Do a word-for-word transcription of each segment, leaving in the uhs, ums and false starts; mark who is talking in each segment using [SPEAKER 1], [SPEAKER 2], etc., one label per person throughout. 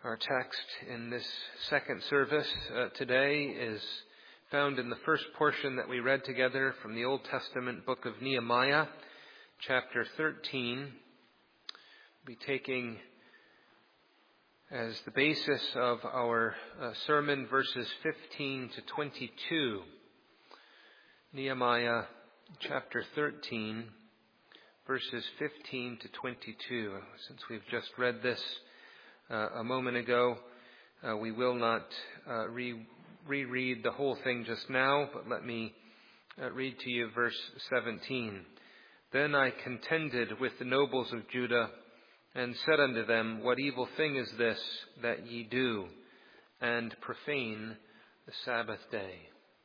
[SPEAKER 1] Our text in this second service uh, today is found in the first portion that we read together from the Old Testament book of Nehemiah, chapter thirteen. We'll be taking as the basis of our uh, sermon verses fifteen to twenty-two. Nehemiah chapter thirteen, verses fifteen to twenty-two. Since we've just read this Uh, a moment ago, uh, we will not uh, re- reread the whole thing just now, but let me uh, read to you verse seventeen. Then I contended with the nobles of Judah and said unto them, What evil thing is this that ye do, and profane the Sabbath day?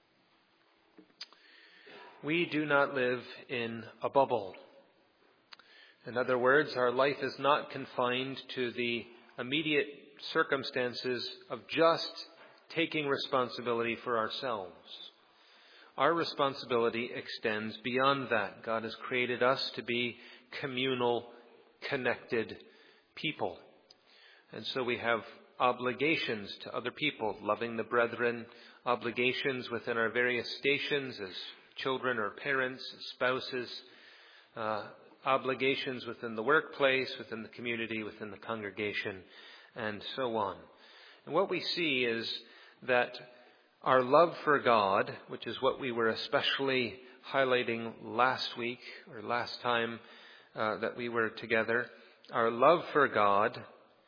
[SPEAKER 1] We do not live in a bubble. In other words, our life is not confined to the immediate circumstances of just taking responsibility for ourselves. Our responsibility extends beyond that. God has created us to be communal, connected people. And so we have obligations to other people, loving the brethren, obligations within our various stations as children or parents, as spouses, uh, obligations within the workplace, within the community, within the congregation, and so on. And what we see is that our love for God, which is what we were especially highlighting last week or last time uh, that we were together, our love for God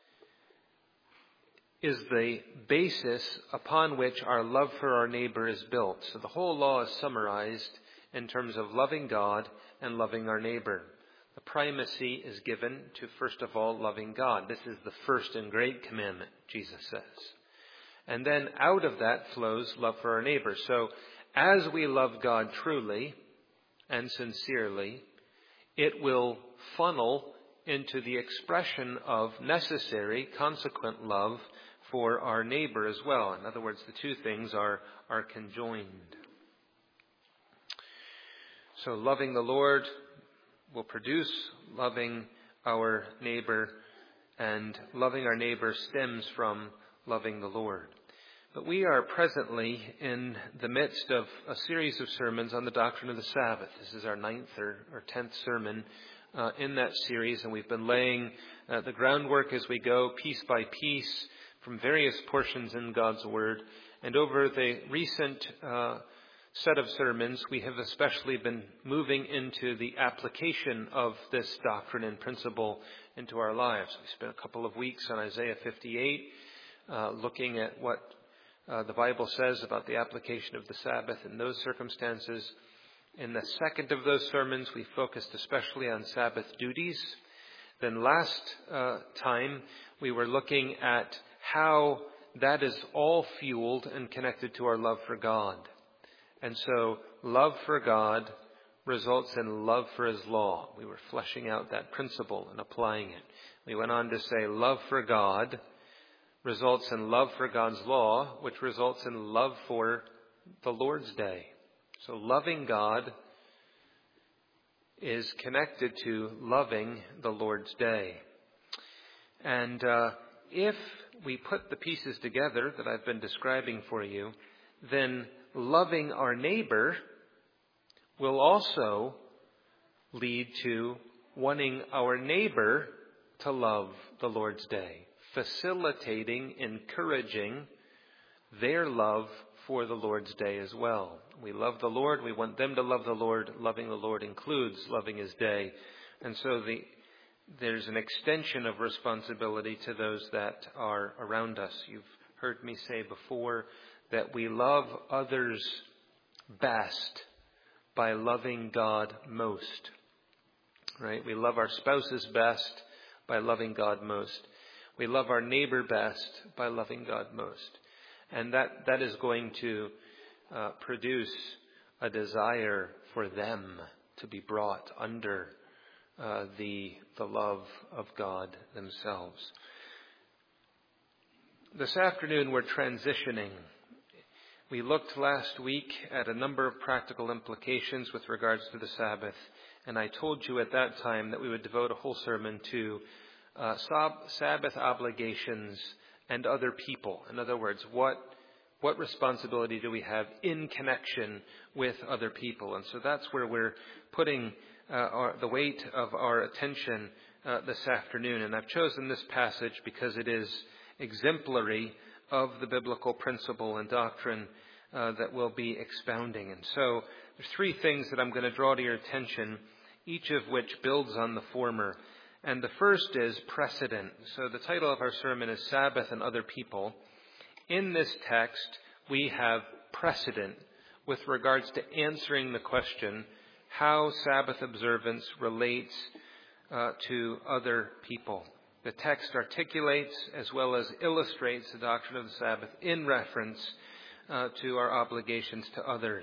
[SPEAKER 1] is the basis upon which our love for our neighbor is built. So the whole law is summarized in terms of loving God and loving our neighbor. The primacy is given to, first of all, loving God. This is the first and great commandment, Jesus says. And then out of that flows love for our neighbor. So as we love God truly and sincerely, it will funnel into the expression of necessary, consequent love for our neighbor as well. In other words, the two things are, are conjoined. So loving the Lord will produce loving our neighbor, and loving our neighbor stems from loving the Lord. But we are presently in the midst of a series of sermons on the doctrine of the Sabbath. This is our ninth or, or tenth sermon uh, in that series, and we've been laying uh, the groundwork as we go, piece by piece, from various portions in God's Word. And over the recent uh set of sermons, we have especially been moving into the application of this doctrine and principle into our lives. We spent a couple of weeks on Isaiah fifty-eight, uh, looking at what uh, the Bible says about the application of the Sabbath in those circumstances. In the second of those sermons, we focused especially on Sabbath duties. Then last uh, time, we were looking at how that is all fueled and connected to our love for God. And so love for God results in love for His law. We were fleshing out that principle and applying it. We went on to say love for God results in love for God's law, which results in love for the Lord's day. So loving God is connected to loving the Lord's day. And uh, if we put the pieces together that I've been describing for you, then loving our neighbor will also lead to wanting our neighbor to love the Lord's day, facilitating, encouraging their love for the Lord's day as well. We love the Lord. We want them to love the Lord. Loving the Lord includes loving His day. And so the, there's an extension of responsibility to those that are around us. You've heard me say before that we love others best by loving God most. Right? We love our spouses best by loving God most. We love our neighbor best by loving God most. And that, that is going to uh, produce a desire for them to be brought under uh, the, the love of God themselves. This afternoon we're transitioning. We looked last week at a number of practical implications with regards to the Sabbath, and I told you at that time that we would devote a whole sermon to uh, Sabbath obligations and other people. In other words, what what responsibility do we have in connection with other people? And so that's where we're putting uh, our, the weight of our attention uh, this afternoon. And I've chosen this passage because it is exemplary of the biblical principle and doctrine uh, that we'll be expounding. And so there's three things that I'm going to draw to your attention, each of which builds on the former. And the first is precedent. So the title of our sermon is Sabbath and Other People. In this text, we have precedent with regards to answering the question how Sabbath observance relates uh, to other people. The text articulates as well as illustrates the doctrine of the Sabbath in reference uh, to our obligations to others.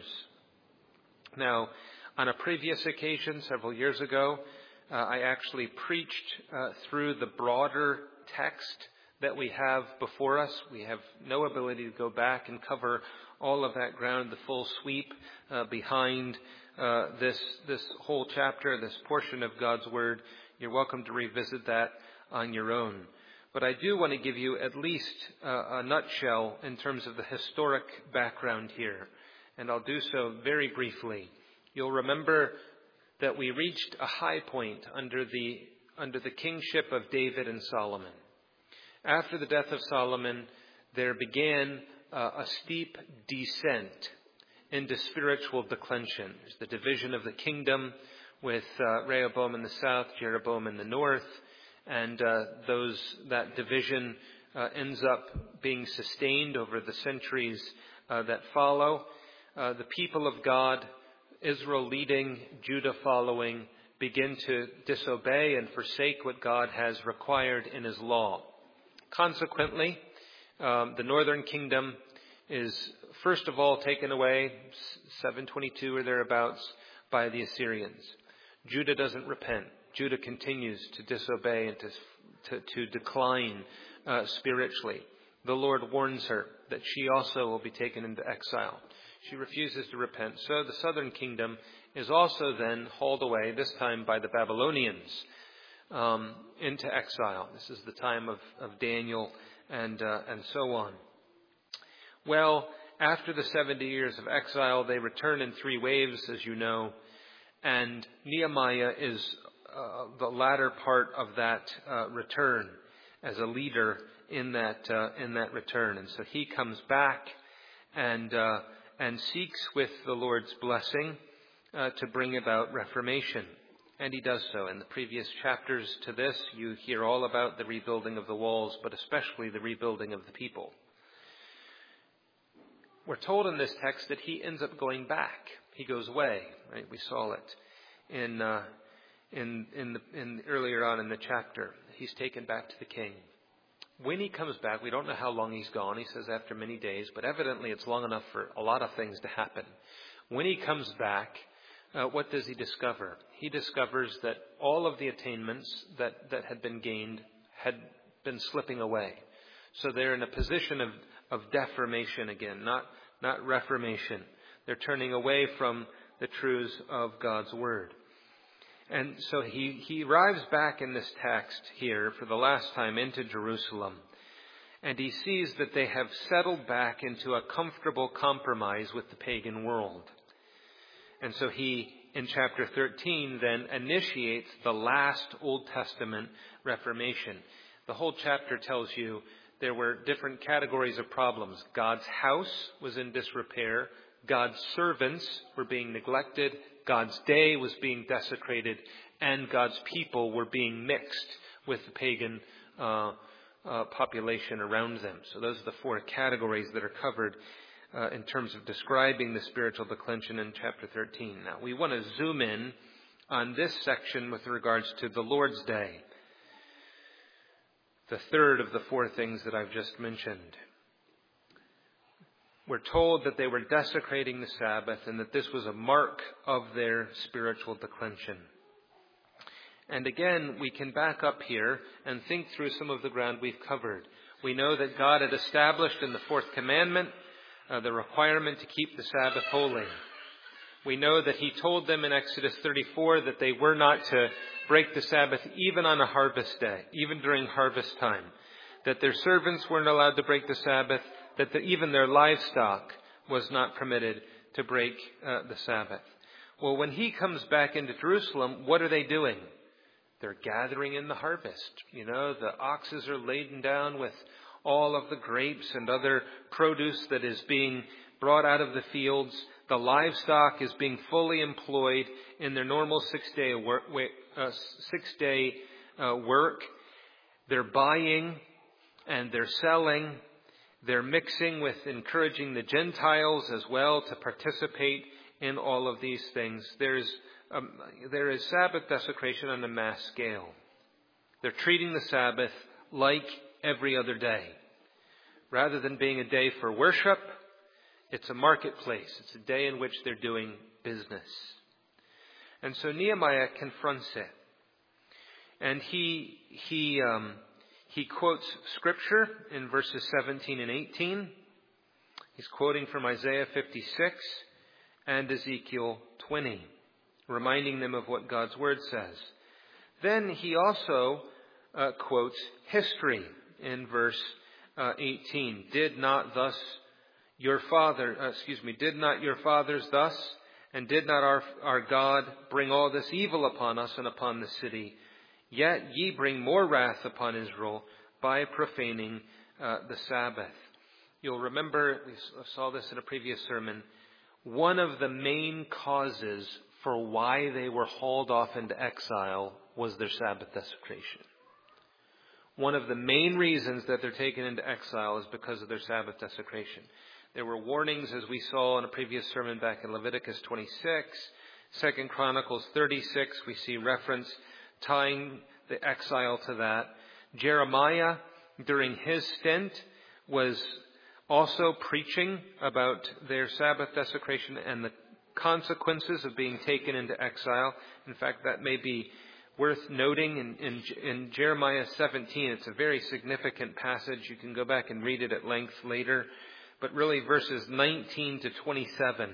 [SPEAKER 1] Now, on a previous occasion, several years ago, uh, I actually preached uh, through the broader text that we have before us. We have no ability to go back and cover all of that ground, the full sweep uh, behind uh, this this whole chapter, this portion of God's Word. You're welcome to revisit that on your own. But I do want to give you at least uh, a nutshell in terms of the historic background here. And I'll do so very briefly. You'll remember that we reached a high point under the under the kingship of David and Solomon. After the death of Solomon, there began uh, a steep descent into spiritual declension. There's the division of the kingdom with uh, Rehoboam in the south, Jeroboam in the north, and uh, those that division uh, ends up being sustained over the centuries uh, that follow. Uh, the people of God, Israel leading, Judah following, begin to disobey and forsake what God has required in His law. Consequently, um, the northern kingdom is first of all taken away, seven twenty-two or thereabouts, by the Assyrians. Judah doesn't repent. Judah continues to disobey and to, to, to decline uh, spiritually. The Lord warns her that she also will be taken into exile. She refuses to repent. So the southern kingdom is also then hauled away, this time by the Babylonians, um, into exile. This is the time of, of Daniel and uh, and so on. Well, after the seventy years of exile, they return in three waves, as you know, and Nehemiah is uh, the latter part of that uh, return as a leader in that uh, in that return. And so he comes back and uh, and seeks with the Lord's blessing uh, to bring about reformation. And he does so. In the previous chapters to this, you hear all about the rebuilding of the walls, but especially the rebuilding of the people. We're told in this text that he ends up going back. He goes away. Right? We saw it in uh, in in, the, in earlier on in the chapter. He's taken back to the king. When he comes back, we don't know how long he's gone. He says after many days, but evidently it's long enough for a lot of things to happen. When he comes back, uh, what does he discover? He discovers that all of the attainments that, that had been gained had been slipping away. So they're in a position of, of deformation again, not, not reformation. They're turning away from the truths of God's Word. And so he, he arrives back in this text here for the last time into Jerusalem. And he sees that they have settled back into a comfortable compromise with the pagan world. And so he, in chapter thirteen, then initiates the last Old Testament Reformation. The whole chapter tells you there were different categories of problems. God's house was in disrepair. God's servants were being neglected. God's day was being desecrated. And God's people were being mixed with the pagan uh, uh, population around them. So those are the four categories that are covered uh, in terms of describing the spiritual declension in chapter thirteen. Now, we want to zoom in on this section with regards to the Lord's Day, the third of the four things that I've just mentioned. We're told that they were desecrating the Sabbath and that this was a mark of their spiritual declension. And again, we can back up here and think through some of the ground we've covered. We know that God had established in the fourth commandment uh, the requirement to keep the Sabbath holy. We know that he told them in Exodus thirty-four that they were not to break the Sabbath even on a harvest day, even during harvest time. that their servants weren't allowed to break the Sabbath, that the, even their livestock was not permitted to break uh, the Sabbath. Well, when he comes back into Jerusalem, what are they doing? They're gathering in the harvest. You know, the oxes are laden down with all of the grapes and other produce that is being brought out of the fields. The livestock is being fully employed in their normal six-day work. Uh, six-day uh, work. They're buying and they're selling. They're mixing with encouraging the Gentiles as well to participate in all of these things. There's um, there is Sabbath desecration on a mass scale. They're treating the Sabbath like every other day. Rather than being a day for worship, it's a marketplace. It's a day in which they're doing business. And so Nehemiah confronts it. And he he um, he quotes scripture in verses seventeen and eighteen. He's quoting from Isaiah fifty-six and Ezekiel twenty, reminding them of what God's word says. Then he also uh, quotes history in verse uh, eighteen. Did not thus your father, uh, excuse me, did not your fathers thus, and did not our our God bring all this evil upon us and upon the city? Yet ye bring more wrath upon Israel by profaning uh, the Sabbath. You'll remember, we saw this in a previous sermon, one of the main causes for why they were hauled off into exile was their Sabbath desecration. One of the main reasons that they're taken into exile is because of their Sabbath desecration. There were warnings, as we saw in a previous sermon back in Leviticus twenty-six. Second Chronicles thirty-six, we see reference tying the exile to that. Jeremiah, during his stint, was also preaching about their Sabbath desecration and the consequences of being taken into exile. In fact, that may be worth noting in, in, in Jeremiah seventeen. It's a very significant passage. You can go back and read it at length later. But really, verses nineteen to twenty-seven,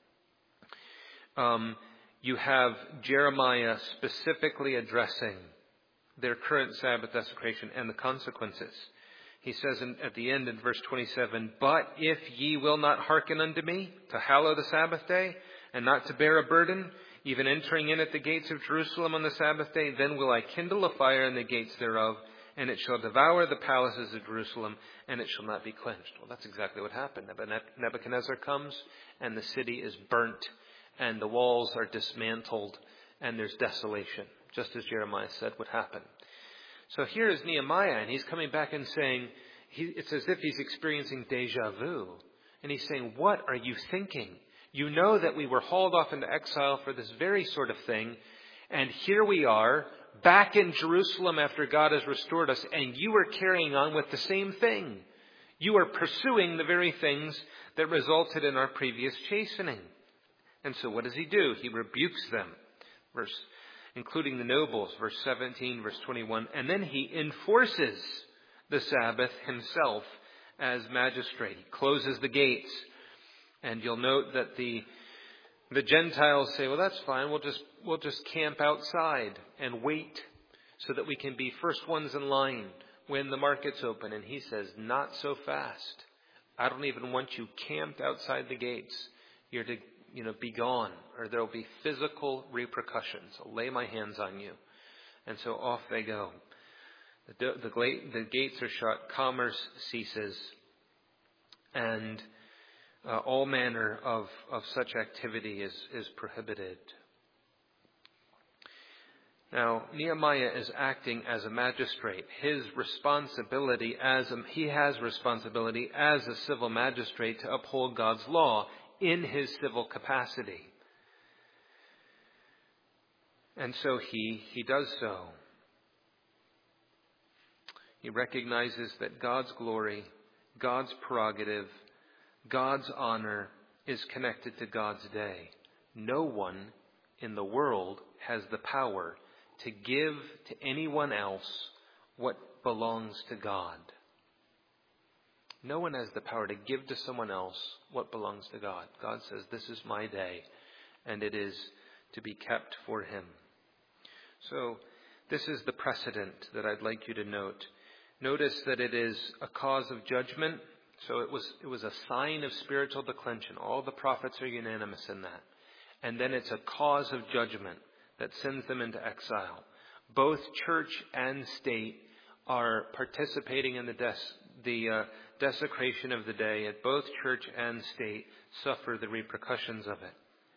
[SPEAKER 1] um, you have Jeremiah specifically addressing their current Sabbath desecration and the consequences. He says in, at the end in verse twenty-seven, "But if ye will not hearken unto me, to hallow the Sabbath day, and not to bear a burden, even entering in at the gates of Jerusalem on the Sabbath day, then will I kindle a fire in the gates thereof, and it shall devour the palaces of Jerusalem, and it shall not be quenched." Well, that's exactly what happened. Nebuchadnezzar comes, and the city is burnt, and the walls are dismantled, and there's desolation, just as Jeremiah said would happen. So here is Nehemiah, and he's coming back and saying, he, it's as if he's experiencing deja vu. And he's saying, what are you thinking? You know that we were hauled off into exile for this very sort of thing, and here we are, back in Jerusalem after God has restored us, and you are carrying on with the same thing. You are pursuing the very things that resulted in our previous chastening. And so what does he do? He rebukes them, verse, including the nobles, verse seventeen, verse twenty-one. And then he enforces the Sabbath himself as magistrate. He closes the gates. And you'll note that the the Gentiles say, well, that's fine. We'll just we'll just camp outside and wait so that we can be first ones in line when the market's open. And he says, not so fast. I don't even want you camped outside the gates. You're to, you know, be gone, or there'll be physical repercussions. I'll lay my hands on you. And so off they go. The, the, the gates are shut. Commerce ceases. And Uh, all manner of, of such activity is, is prohibited. Now, Nehemiah is acting as a magistrate. His responsibility as a, he has responsibility as a civil magistrate to uphold God's law in his civil capacity. And so he, he does so. He recognizes that God's glory, God's prerogative, God's honor is connected to God's day. No one in the world has the power to give to anyone else what belongs to God. No one has the power to give to someone else what belongs to God. God says, this is my day, and it is to be kept for him. So this is the precedent that I'd like you to note. Notice that it is a cause of judgment. So it was, it was a sign of spiritual declension. All the prophets are unanimous in that. And then it's a cause of judgment that sends them into exile. Both church and state are participating in the, des- the uh, desecration of the day. At both church and state suffer the repercussions of it.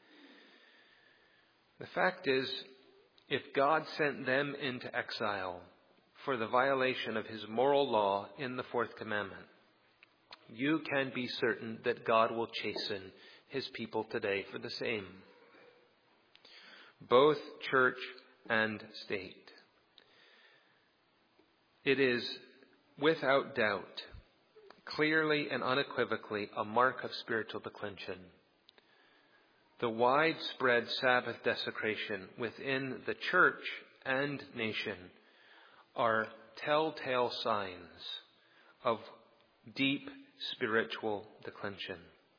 [SPEAKER 1] The fact is, if God sent them into exile for the violation of his moral law in the fourth commandment, you can be certain that God will chasten his people today for the same. Both church and state. It is without doubt, clearly and unequivocally, a mark of spiritual declension. The widespread Sabbath desecration within the church and nation are telltale signs of deep spiritual declension.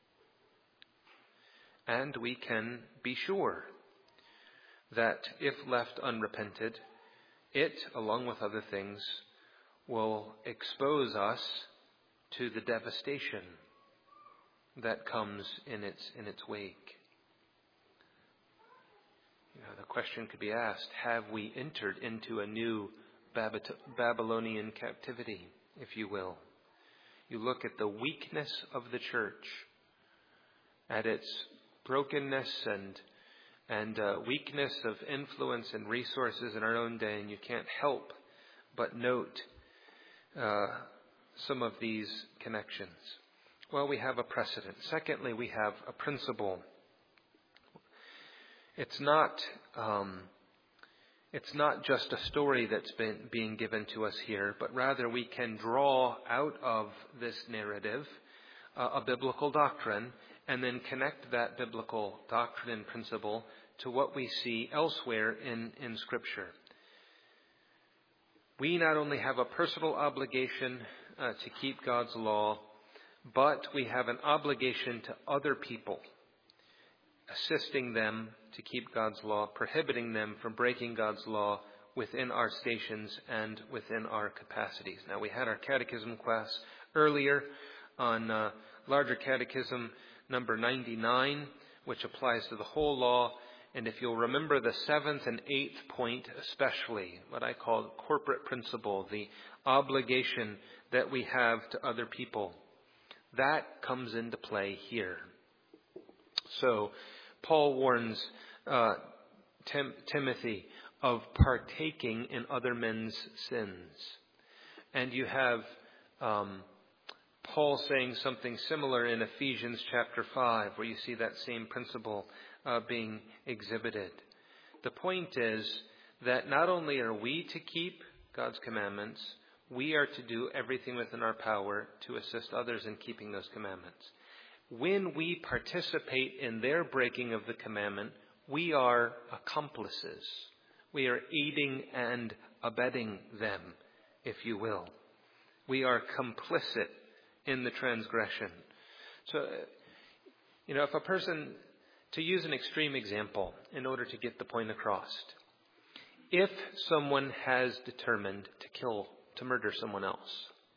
[SPEAKER 1] And we can be sure that if left unrepented, it, along with other things, will expose us to the devastation that comes in its in its wake. You know, the question could be asked, have we entered into a new Babylonian captivity, if you will? You look at the weakness of the church, at its brokenness and and uh, weakness of influence and resources in our own day, and you can't help but note uh, some of these connections. Well, we have a precedent. Secondly, we have a principle. It's not um, it's not just a story that's been being given to us here, but rather we can draw out of this narrative uh, a biblical doctrine, and then connect that biblical doctrine and principle to what we see elsewhere in, in Scripture. We not only have a personal obligation uh, to keep God's law, but we have an obligation to other people, assisting them to keep God's law, prohibiting them from breaking God's law within our stations and within our capacities. Now, we had our catechism class earlier on uh, larger catechism number ninety-nine, which applies to the whole law. And if you'll remember the seventh and eighth point especially, what I call corporate principle, the obligation that we have to other people, that comes into play here. So Paul warns uh, Tim- Timothy of partaking in other men's sins. And you have um, Paul saying something similar in Ephesians chapter five, where you see that same principle uh, being exhibited. The point is that not only are we to keep God's commandments, we are to do everything within our power to assist others in keeping those commandments. When we participate in their breaking of the commandment, we are accomplices. We are aiding and abetting them, if you will. We are complicit in the transgression. So, you know, if a person, to use an extreme example in order to get the point across, if someone has determined to kill, to murder someone else,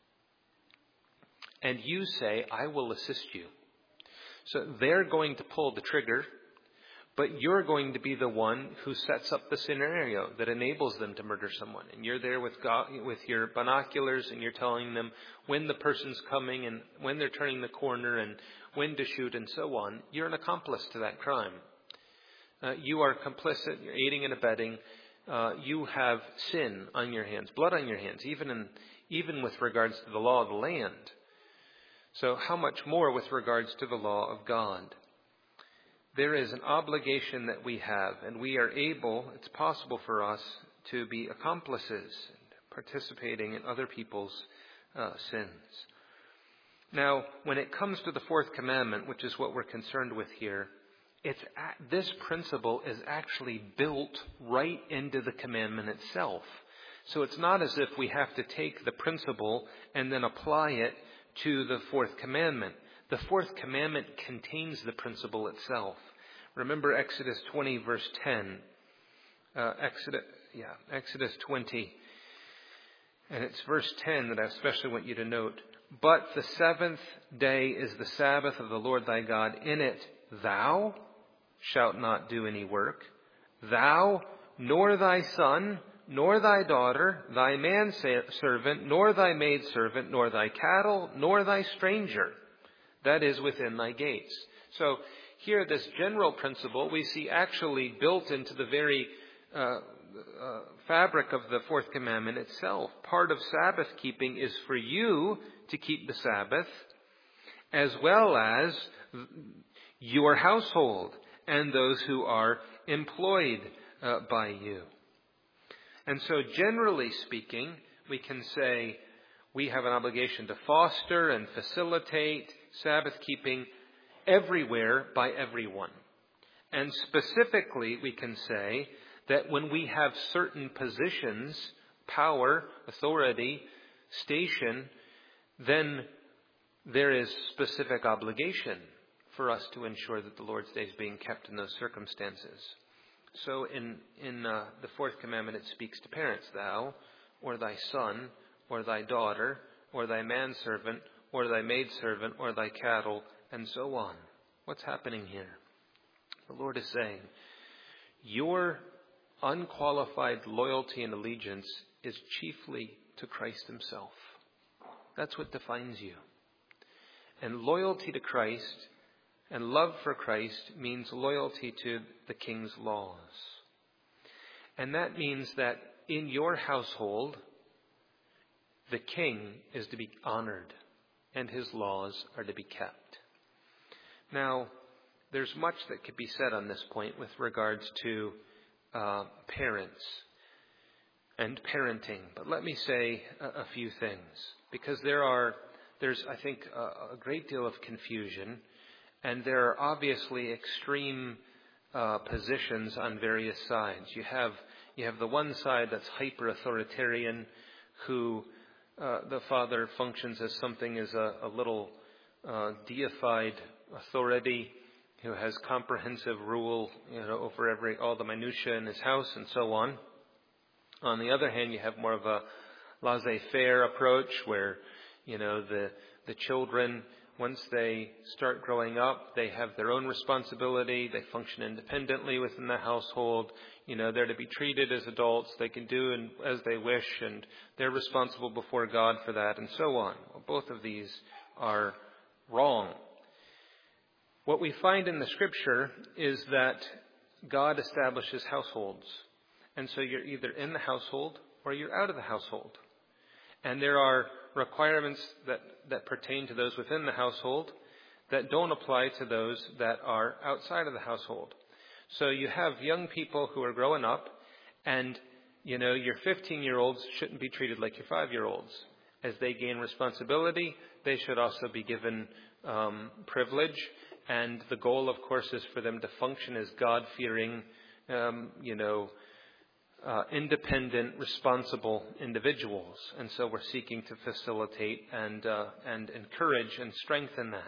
[SPEAKER 1] and you say, I will assist you, so they're going to pull the trigger, but you're going to be the one who sets up the scenario that enables them to murder someone. And you're there with God, with your binoculars, and you're telling them when the person's coming and when they're turning the corner and when to shoot and so on. You're an accomplice to that crime. Uh, you are complicit. You're aiding and abetting. Uh, you have sin on your hands, blood on your hands, even in, even with regards to the law of the land. So how much more with regards to the law of God? There is an obligation that we have, and we are able, it's possible for us to be accomplices and participating in other people's uh, sins. Now, when it comes to the fourth commandment, which is what we're concerned with here, it's this principle is actually built right into the commandment itself. So it's not as if we have to take the principle and then apply it to the fourth commandment. The fourth commandment contains the principle itself. Remember Exodus twenty, verse ten. Uh, Exodus, yeah, Exodus twenty. And it's verse ten that I especially want you to note. But the seventh day is the Sabbath of the Lord thy God. In it thou shalt not do any work, thou, nor thy son, nor thy daughter, thy manservant, nor thy maidservant, nor thy cattle, nor thy stranger, that is within thy gates. So here, this general principle we see actually built into the very uh, uh, fabric of the fourth commandment itself. Part of Sabbath keeping is for you to keep the Sabbath, as well as your household and those who are employed uh, by you. And so generally speaking, we can say we have an obligation to foster and facilitate Sabbath keeping everywhere by everyone. And specifically, we can say that when we have certain positions, power, authority, station, then there is specific obligation for us to ensure that the Lord's Day is being kept in those circumstances. So in, in uh, the fourth commandment, it speaks to parents. Thou, or thy son, or thy daughter, or thy manservant, or thy maidservant, or thy cattle, and so on. What's happening here? The Lord is saying, your unqualified loyalty and allegiance is chiefly to Christ himself. That's what defines you. And loyalty to Christ and love for Christ means loyalty to the King's laws. And that means that in your household, the King is to be honored and his laws are to be kept. Now, there's much that could be said on this point with regards to uh, parents and parenting. But let me say a, a few things, because there are, there's, I think, a, a great deal of confusion. And there are obviously extreme uh, positions on various sides. You have you have the one side that's hyper-authoritarian, who uh, the father functions as something as a, a little uh, deified authority, who has comprehensive rule, you know, over every all the minutiae in his house and so on. On the other hand, you have more of a laissez-faire approach, where you know the the children, once they start growing up, they have their own responsibility. They function independently within the household. You know, they're to be treated as adults. They can do as they wish, and they're responsible before God for that, and so on. Well, both of these are wrong. What we find in the Scripture is that God establishes households. And so you're either in the household or you're out of the household. And there are requirements that, that pertain to those within the household that don't apply to those that are outside of the household. So you have young people who are growing up, and, you know, your fifteen-year-olds shouldn't be treated like your five-year-olds. As they gain responsibility, they should also be given um, privilege. And the goal, of course, is for them to function as God-fearing, um, you know, uh, independent, responsible individuals. And so we're seeking to facilitate and uh, and encourage and strengthen that.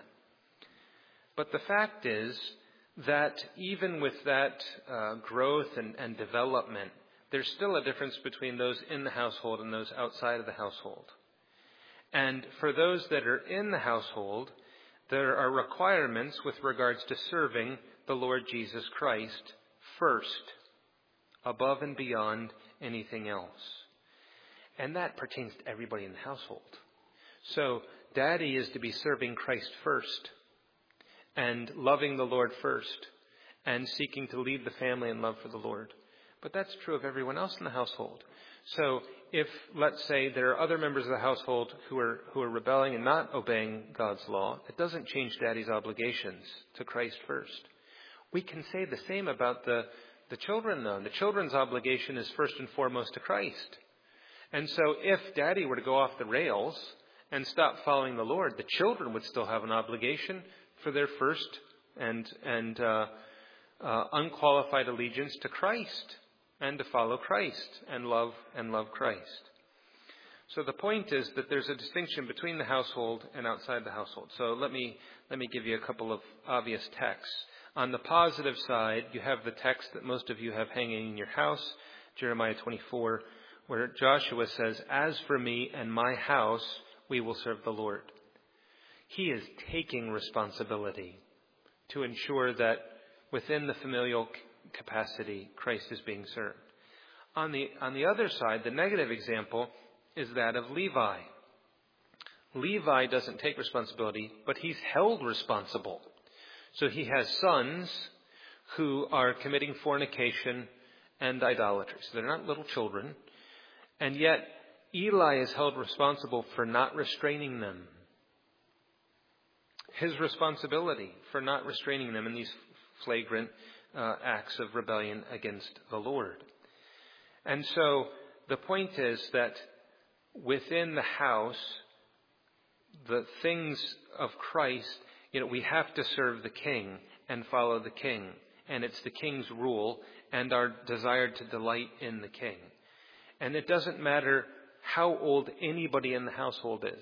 [SPEAKER 1] But the fact is that even with that uh, growth and, and development, there's still a difference between those in the household and those outside of the household. And for those that are in the household, there are requirements with regards to serving the Lord Jesus Christ first, above and beyond anything else. And that pertains to everybody in the household. So Daddy is to be serving Christ first, and loving the Lord first, and seeking to lead the family in love for the Lord. But that's true of everyone else in the household. So if, let's say, there are other members of the household who are who are rebelling and not obeying God's law, it doesn't change Daddy's obligations to Christ first. We can say the same about the, the children, though. The children's obligation is first and foremost to Christ. And so if Daddy were to go off the rails and stop following the Lord, the children would still have an obligation for their first and and uh, uh, unqualified allegiance to Christ, and to follow Christ and love and love Christ. So the point is that there's a distinction between the household and outside the household. So let me let me give you a couple of obvious texts. On the positive side, you have the text that most of you have hanging in your house, Jeremiah twenty-four, where Joshua says, "As for me and my house, we will serve the Lord." He is taking responsibility to ensure that within the familial capacity, Christ is being served. On the, on the other side, the negative example is that of Levi. Levi doesn't take responsibility, but he's held responsible. So he has sons who are committing fornication and idolatry. So they're not little children. And yet, Eli is held responsible for not restraining them. His responsibility for not restraining them in these flagrant uh, acts of rebellion against the Lord. And so the point is that within the house, the things of Christ, you know, we have to serve the King and follow the King. And it's the King's rule and our desire to delight in the King. And it doesn't matter how old anybody in the household is.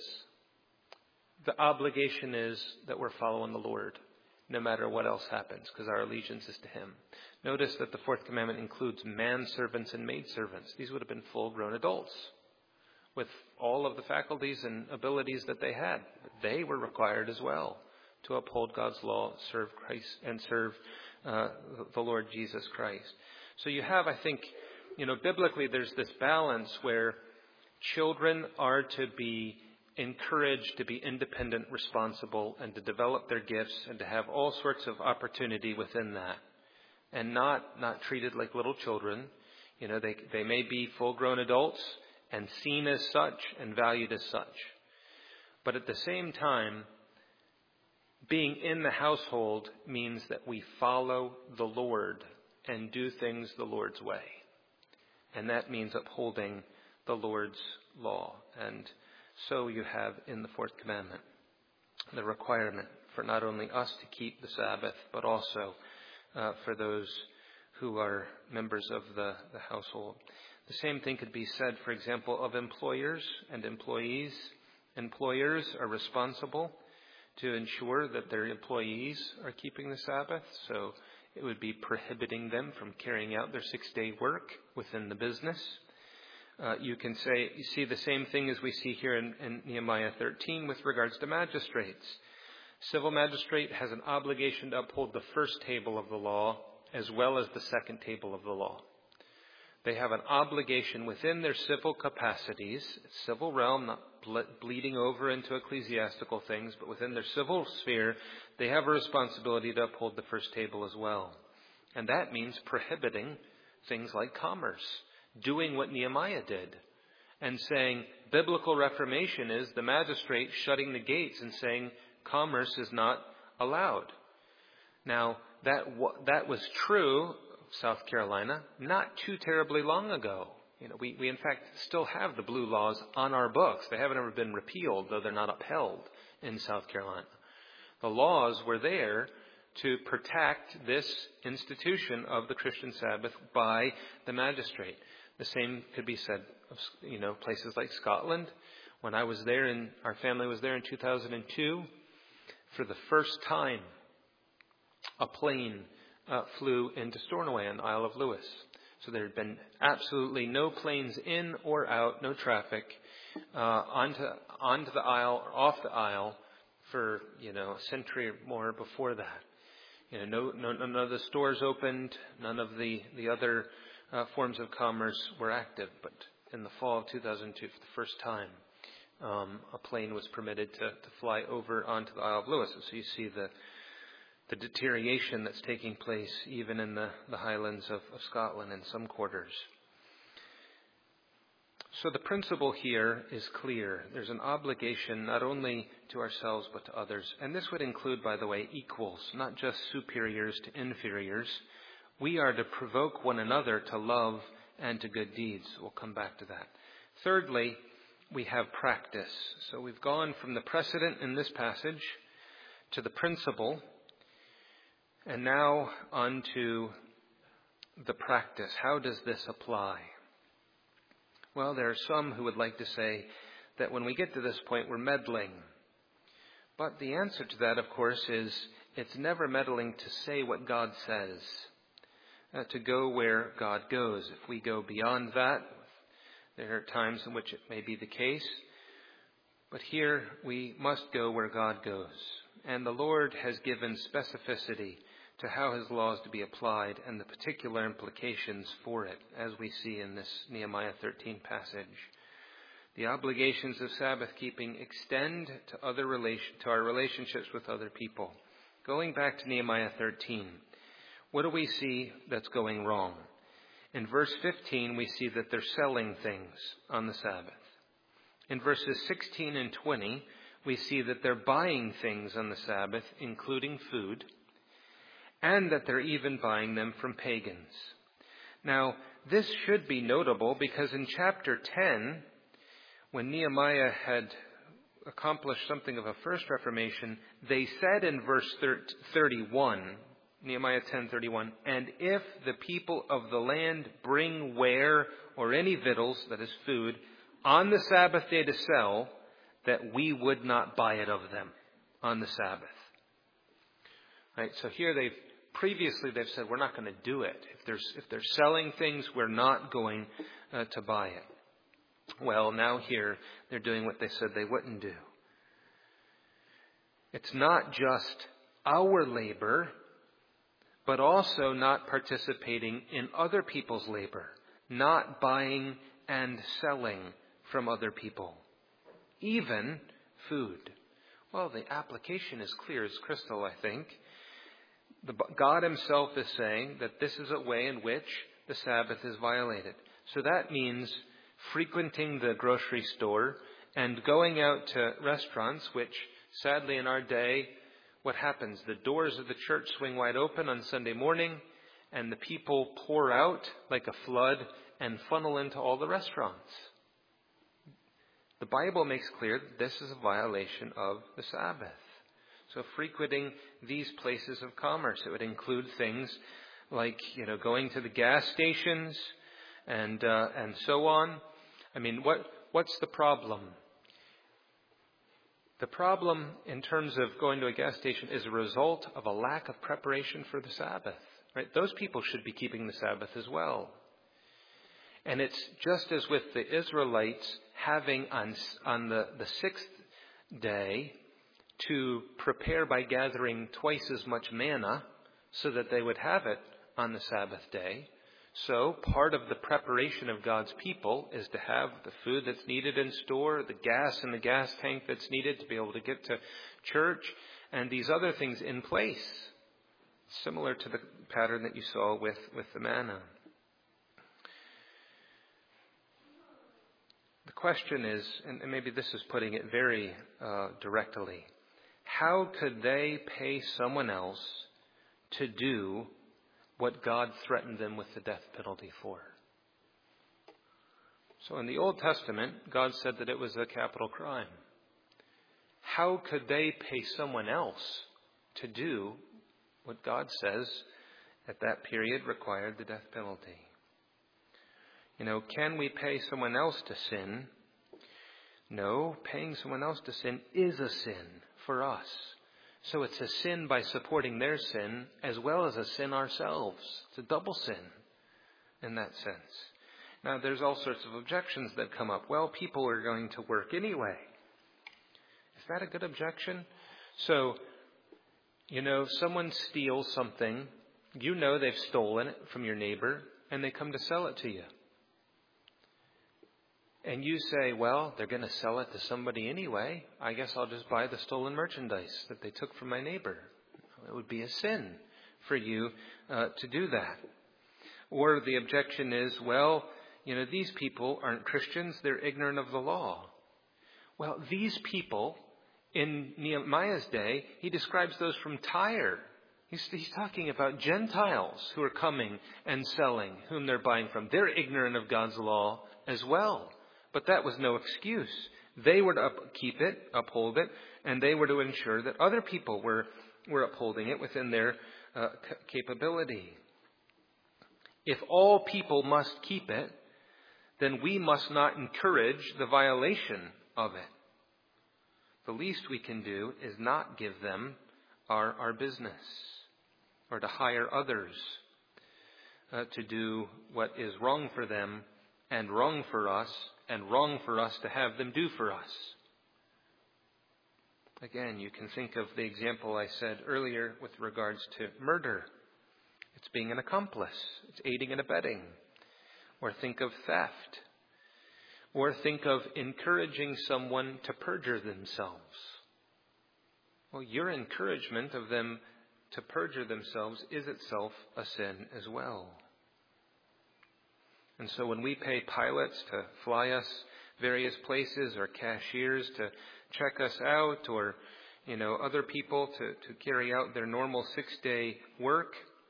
[SPEAKER 1] The obligation is that we're following the Lord, no matter what else happens, because our allegiance is to Him. Notice that the fourth commandment includes manservants and maidservants. These would have been full-grown adults with all of the faculties and abilities that they had. They were required as well to uphold God's law, serve Christ, and serve uh, the Lord Jesus Christ. So you have, I think, you know, biblically there's this balance where children are to be encouraged to be independent, responsible, and to develop their gifts and to have all sorts of opportunity within that. And not, not treated like little children. You know, they, they may be full-grown adults and seen as such and valued as such. But at the same time, being in the household means that we follow the Lord and do things the Lord's way. And that means upholding the Lord's law. And so you have in the fourth commandment the requirement for not only us to keep the Sabbath, but also uh, for those who are members of the, the household. The same thing could be said, for example, of employers and employees. Employers are responsible to ensure that their employees are keeping the Sabbath. So it would be prohibiting them from carrying out their six-day work within the business. Uh, you can say, you see the same thing as we see here in, in Nehemiah thirteen with regards to magistrates. Civil magistrate has an obligation to uphold the first table of the law as well as the second table of the law. They have an obligation within their civil capacities, civil realm, not ble- bleeding over into ecclesiastical things, but within their civil sphere, they have a responsibility to uphold the first table as well. And that means prohibiting things like commerce. Doing what Nehemiah did and saying biblical reformation is the magistrate shutting the gates and saying commerce is not allowed. Now, that that was true, South Carolina, not too terribly long ago. You know, we, we in fact still have the blue laws on our books. They haven't ever been repealed, though they're not upheld in South Carolina. The laws were there to protect this institution of the Christian Sabbath by the magistrate. The same could be said of, you know, places like Scotland. When I was there, and our family was there in two thousand two, for the first time, a plane uh, flew into Stornoway on the Isle of Lewis. So there had been absolutely no planes in or out, no traffic uh, onto onto the Isle or off the Isle for, you know, a century or more before that. You know, no, no, none of the stores opened, none of the the other Uh, forms of commerce were active, but in the fall of two thousand two, for the first time, um, a plane was permitted to, to fly over onto the Isle of Lewis. And so you see the the deterioration that's taking place even in the, the highlands of, of Scotland in some quarters. So the principle here is clear. There's an obligation not only to ourselves but to others. And this would include, by the way, equals, not just superiors to inferiors. We are to provoke one another to love and to good deeds. We'll come back to that. Thirdly, we have practice. So we've gone from the precedent in this passage to the principle, and now on to the practice. How does this apply? Well, there are some who would like to say that when we get to this point, we're meddling. But the answer to that, of course, is it's never meddling to say what God says, uh, to go where God goes. If we go beyond that, There are times in which it may be the case, but here we must go where God goes. And the Lord has given specificity to how his law is to be applied and the particular implications for it, as we see in this Nehemiah thirteen passage. The obligations of Sabbath keeping extend to other relation, to our relationships with other people. Going back to Nehemiah thirteen, what do we see that's going wrong? In verse fifteen, we see that they're selling things on the Sabbath. In verses sixteen and twenty, we see that they're buying things on the Sabbath, including food, and that they're even buying them from pagans. Now, this should be notable because in chapter ten, when Nehemiah had accomplished something of a first reformation, they said in verse thirty-one, Nehemiah ten thirty-one, "And if the people of the land bring ware or any victuals, that is food, on the Sabbath day to sell, that we would not buy it of them on the Sabbath." Right? So here they've previously they've said we're not going to do it. If there's if they're selling things, we're not going uh, to buy it. Well, now here they're doing what they said they wouldn't do. It's not just our labor, but also not participating in other people's labor, not buying and selling from other people, even food. Well, the application is clear as crystal, I think. The, God himself is saying that this is a way in which the Sabbath is violated. So that means frequenting the grocery store and going out to restaurants, which sadly in our day, what happens? The doors of the church swing wide open on Sunday morning and the people pour out like a flood and funnel into all the restaurants. The Bible makes clear that this is a violation of the Sabbath. So frequenting these places of commerce, it would include things like, you know, going to the gas stations and uh, and so on. I mean, what what's the problem? The problem in terms of going to a gas station is a result of a lack of preparation for the Sabbath. Right? Those people should be keeping the Sabbath as well. And it's just as with the Israelites having on, on the, the sixth day to prepare by gathering twice as much manna so that they would have it on the Sabbath day. So part of the preparation of God's people is to have the food that's needed in store, the gas in the gas tank that's needed to be able to get to church, and these other things in place, similar to the pattern that you saw with, with the manna. The question is, and maybe this is putting it very uh, directly, how could they pay someone else to do what God threatened them with the death penalty for? So in the Old Testament, God said that it was a capital crime. How could they pay someone else to do what God says at that period required the death penalty? You know, can we pay someone else to sin? No, paying someone else to sin is a sin for us. So it's a sin by supporting their sin as well as a sin ourselves. It's a double sin in that sense. Now, there's all sorts of objections that come up. Well, people are going to work anyway. Is that a good objection? So, you know, someone steals something. You know they've stolen it from your neighbor, and they come to sell it to you. And you say, well, they're going to sell it to somebody anyway. I guess I'll just buy the stolen merchandise that they took from my neighbor. It would be a sin for you uh, to do that. Or the objection is, well, you know, these people aren't Christians. They're ignorant of the law. Well, these people, in Nehemiah's day, he describes those from Tyre. He's, he's talking about Gentiles who are coming and selling, whom they're buying from. They're ignorant of God's law as well. But that was no excuse. They were to up, keep it, uphold it, and they were to ensure that other people were, were upholding it within their uh, c- capability. If all people must keep it, then we must not encourage the violation of it. The least we can do is not give them our, our business, or to hire others uh, to do what is wrong for them and wrong for us and wrong for us to have them do for us. Again, you can think of the example I said earlier with regards to murder. It's being an accomplice. It's aiding and abetting. Or think of theft. Or think of encouraging someone to perjure themselves. Well, your encouragement of them to perjure themselves is itself a sin as well. And so when we pay pilots to fly us various places, or cashiers to check us out, or, you know, other people to, to carry out their normal six-day work,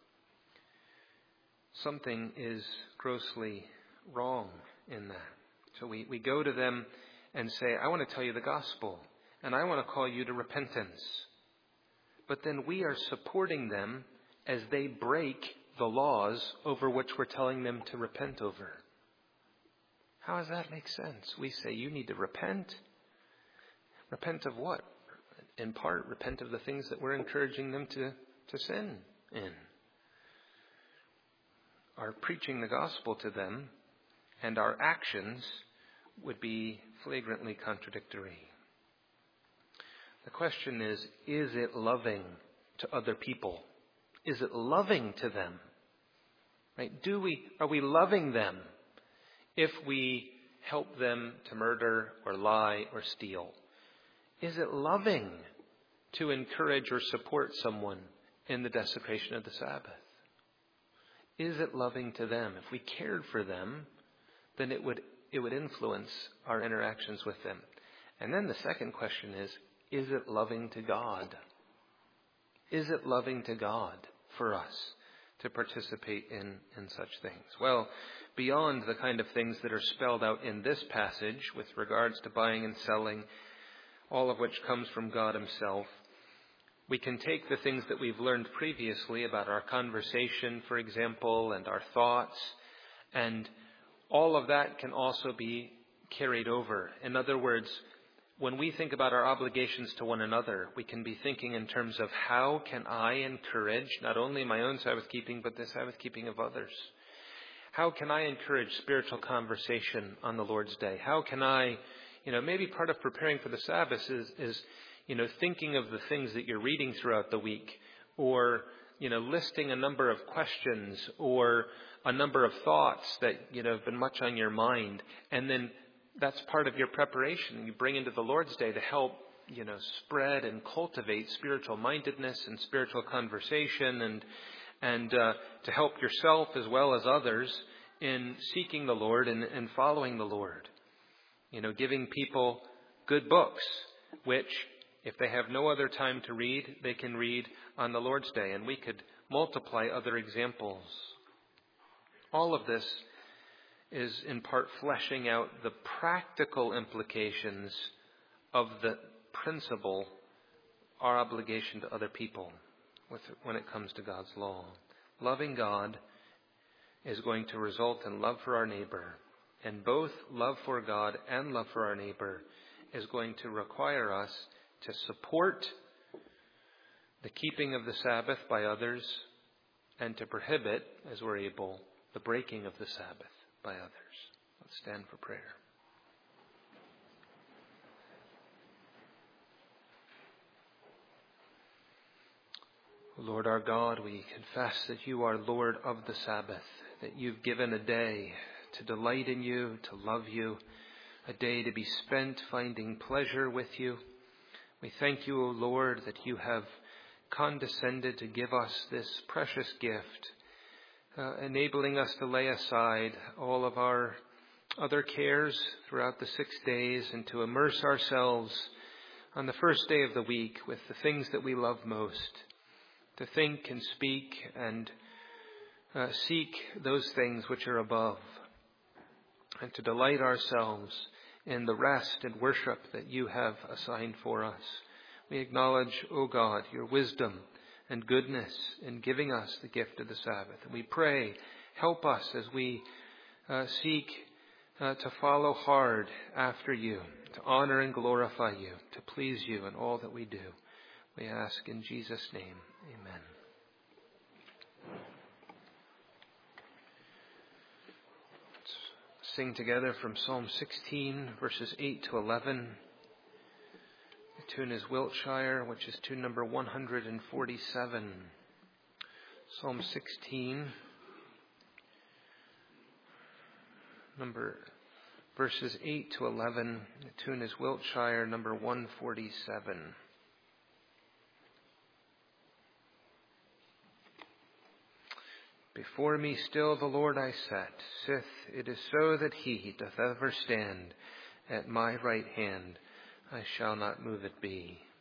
[SPEAKER 1] something is grossly wrong in that. So we, we go to them and say, I want to tell you the gospel, and I want to call you to repentance. But then we are supporting them as they break the laws over which we're telling them to repent over. How does that make sense? We say, you need to repent. Repent of what? In part, repent of the things that we're encouraging them to, to sin in. Our preaching the gospel to them and our actions would be flagrantly contradictory. The question is, is it loving to other people? Is it loving to them? Right? Do we, are we loving them if we help them to murder or lie or steal? Is it loving to encourage or support someone in the desecration of the Sabbath? Is it loving to them? If we cared for them, then it would it would influence our interactions with them. And then the second question is, is it loving to God? Is it loving to God for us to participate in, in such things? Well, beyond the kind of things that are spelled out in this passage with regards to buying and selling, all of which comes from God himself, we can take the things that we've learned previously about our conversation, for example, and our thoughts, and all of that can also be carried over. In other words, when we think about our obligations to one another, we can be thinking in terms of how can I encourage not only my own Sabbath keeping, but the Sabbath keeping of others? How can I encourage spiritual conversation on the Lord's Day? How can I, you know, maybe part of preparing for the Sabbath is, is, you know, thinking of the things that you're reading throughout the week, or, you know, listing a number of questions or a number of thoughts that, you know, have been much on your mind. And then that's part of your preparation you bring into the Lord's Day to help, you know, spread and cultivate spiritual mindedness and spiritual conversation, and and uh, to help yourself as well as others in seeking the Lord and, and following the Lord. You know, giving people good books, which if they have no other time to read, they can read on the Lord's Day. And we could multiply other examples. All of this is in part fleshing out the practical implications of the principle, our obligation to other people with, when it comes to God's law. Loving God is going to result in love for our neighbor. And both love for God and love for our neighbor is going to require us to support the keeping of the Sabbath by others and to prohibit, as we're able, the breaking of the Sabbath by others. Let's stand for prayer. Lord our God, we confess that you are Lord of the Sabbath, that you've given a day to delight in you, to love you, a day to be spent finding pleasure with you. We thank you, O Lord, that you have condescended to give us this precious gift, uh, enabling us to lay aside all of our other cares throughout the six days and to immerse ourselves on the first day of the week with the things that we love most, to think and speak and uh, seek those things which are above, and to delight ourselves in the rest and worship that you have assigned for us. We acknowledge, O God, your wisdom and goodness in giving us the gift of the Sabbath. And we pray, help us as we uh, seek uh, to follow hard after you, to honor and glorify you, to please you in all that we do. We ask in Jesus' name, amen. sing together from Psalm sixteen, verses eight to eleven. The tune is Wiltshire, which is tune number one hundred forty-seven. Psalm sixteen, number verses eight to eleven. The tune is Wiltshire, number one forty-seven. Before me still the Lord I set, sith it is so that he doth ever stand at my right hand, I shall not move it be.